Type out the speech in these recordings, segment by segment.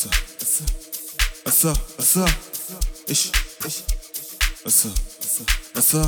Asa, asa, asa, ish, asa, asa,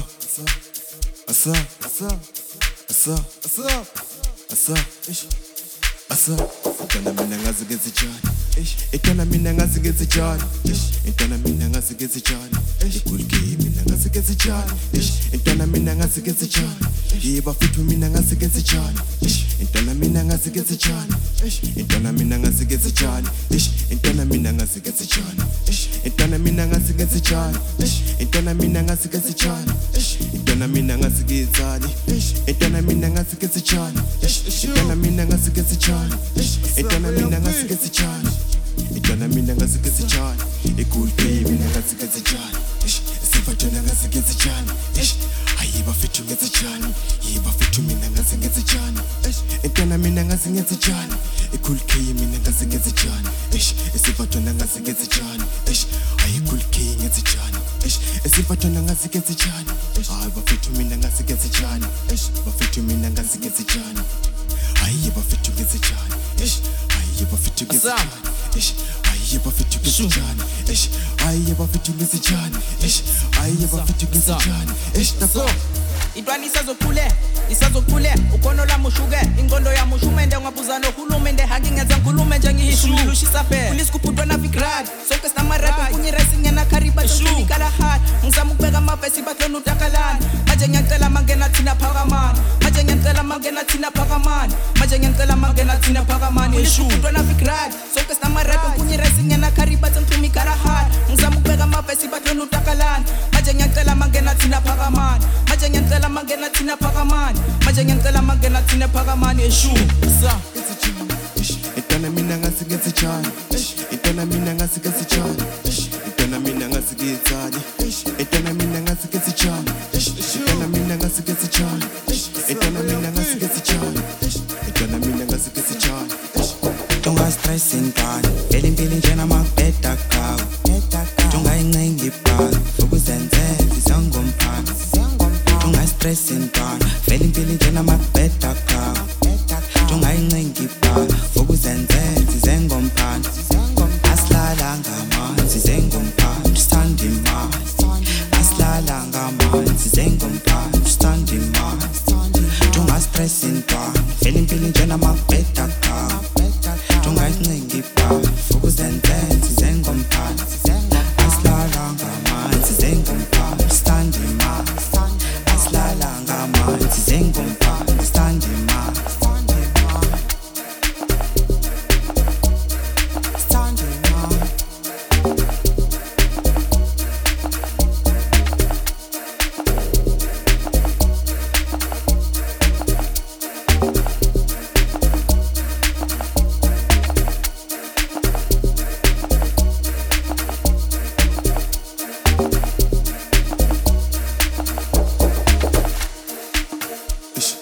asa, asa, asa, asa, asa, ish, asa. Itana mina ngazi ngezijani, ish. Itana mina ngazi ngezijani, ish. Itana mina ngazi ngezijani, ish. Ikulke mina ngazi ngezijani, ish. Itana mina ngazi ngezijani, yiba fitu mina ngazi ngezijani, ish. Itana mina ngazi ngezijani, ish. Itana mina ngazi ngezijani, ish. Itana mina ngazi ngezijani, ish. Itana mina ngazi ngezijani, ish. Itana mina ngazi ngezijani, ish. Itana mina ngazi ngezijani, ish. Itana mina ngazi ngezijani, ish. Itana mina ngazi ngezijani, ish. Itana mina ngazi ngezijani, itana mina ngazi ngezijani, ikulpe mina ngazi ngezijani, ish. Sifatana ngazi ngezijani, ish. Ayiba fitu ngezijani, yiba fitu mina ngazi ngezijani, ish. Itana mina ngazi ngezijani, ikulke mina ngazi ngezijani, ish. Sifatana ngazi ngezijani, ish. Ayikulke ngezijani, ish. Sifatana ngazi ngezijani, ish. Ayiba fitu mina ngazi ngezijani, ish. Ba fitu mina ngazi ngezijani, ayiba fitu ngezijani, ish. Ayiba fitu ngezijani, ish. Ayiba fitu ngezijani, ish. Ayiba fitu ngezijani, ish. Ayiba fitu ngezijani, ish. Tako Idwani isazokule ukono la mushuge ingondo ya mushumende ngabuza nohulumende hangingenza nkulume njengihishulushisa fe kulisikuputwa na vigrad sonke snamarati kunyiresi ngena kariba tsonikala hat ngizama ukubeka amavesi bahlona utakalana manje ngiyacela mangena thina phakamani manje ngiyacela mangena thina phakamani manje ngiyacela mangena thina phakamani kulisikuputwa na vigrad sonke snamarati kunyiresi ngena kariba tsonikala hat ngizama ukubeka amavesi bahlona utakalana manje ngiyacela mangena thina phakamani manje ngiyacela mangena thina phakamani manje ngiyacela mangena thina phakamani sa itana mina ngazi ngezijani, ish. Itana mina ngazi ngezijani, ish. Itana mina ngazi ngezijani, ish. Itana mina ngazi ngezijani, ish. Itana mina ngazi ngezijani, ish. Itana mina ngazi ngezijani, ish. Itana mina ngazi ngezijani, ish. Tunga stress intani, vele impilo njena makubheda kawo. Tunga incengi ibhaka, ukuzenzela izangomphana. Tunga stress intani, vele impilo njena makubheda kawo. Tunga incengi ibhaka, ukuzenzela izangomphana. Asilala ngamanzi zengomphana, stand imani. Asilala ngamanzi zengomphana, stand imani. Tunga stress intani, vele impilo njena makubheda kawo. Tunga incengi ibhaka, ukuzenzela izangomphana. Asilala ngamanzi zengomphana, stand imani. Asilala ngamanzi zengomphana, stand imani. Stand imani. Ish.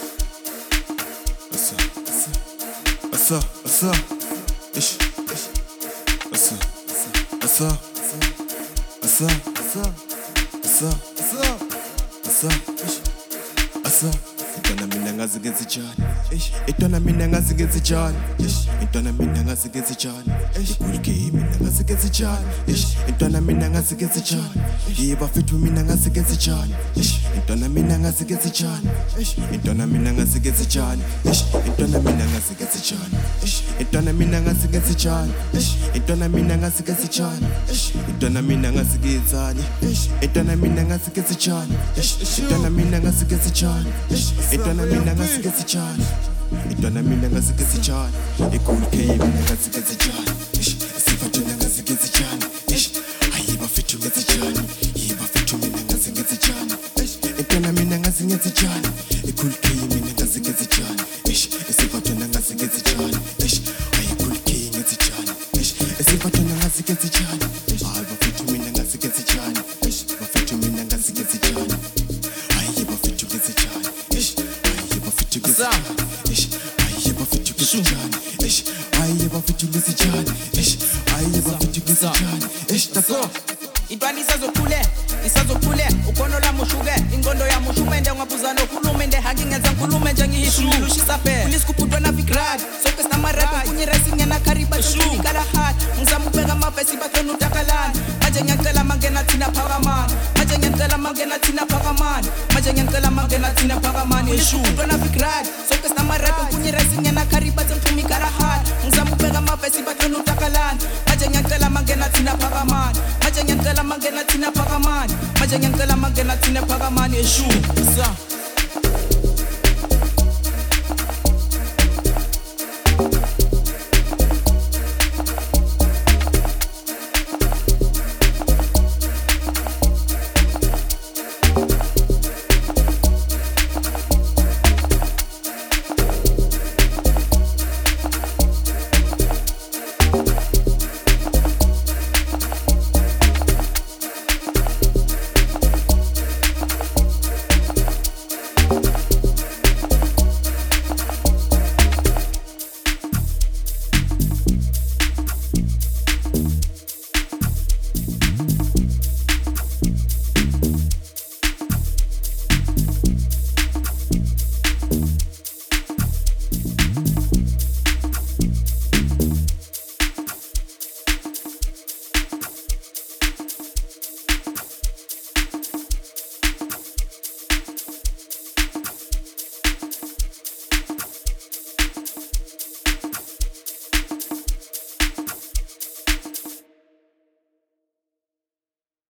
Asa, asa, ish. Asa, asa, asa, asa, asa, ish. Asa. Itana mina ngazi ngezijani, ish. Itana mina ngazi ngezijani, ish. Itana mina ngazi ngezijani, ish. Ikulke mina ngazi ngezijani, ish. Itana mina ngazi ngezijani, yiba fitu mina ngazi ngezijani, ish. Itana mina ngazi ngezijani, ish. Itana mina ngazi ngezijani, ish. Itana mina ngazi ngezijani, ish. Itana mina ngazi ngezijani, ish. Itana mina ngazi ngezijani, ish. Itana mina ngazi ngezijani, ish. Itana mina ngazi ngezijani, ish. Itana mina ngazi ngezijani, ish. Itana mina ngazi ngezijani, itana mina ngazi ngezijani, ikulke mina ngazi ngezijani, ish. Sifatana ngazi ngezijani, ish. Ayiba fitu ngezijani, yiba fitu mina ngazi ngezijani, ish. Itana mina ngazi ngezijani, ikulke mina ngazi ngezijani, ish. Sifatana ngazi ngezijani, ish. Ayikulke ngezijani, ish. Sifatana ngazi ngezijani, ayiba fitu mina ngazi ngezijani, ish. Ba fitu mina ngazi ngezijani, ayiba fitu ngezijani, ish. Ayiba fitu ngezijani, ish. Ayiba fitu ngezijani, ish. Ayiba fitu ngezijani, ish. Ayiba fitu ngezijani, ish. Tako Idwani isazokule ukono la mushuge ingondo ya mushumende ngabuza nohulumende hangingenza nkulume njengihishulushisa fe kulisikuputwa na vigrad sonke snamarati kunyiresi ngena kariba tsonikala hat mangena thina phakamani eshu ntwana fikrad sonke sinamarato kunye racing yana khariba tsemphumi karahal ngizama ukubeka amavesi bathona utakalana manje ngiyacela mangena thina phakamani manje ngiyacela mangena thina phakamani manje ngiyacela mangena thina phakamani eshu sa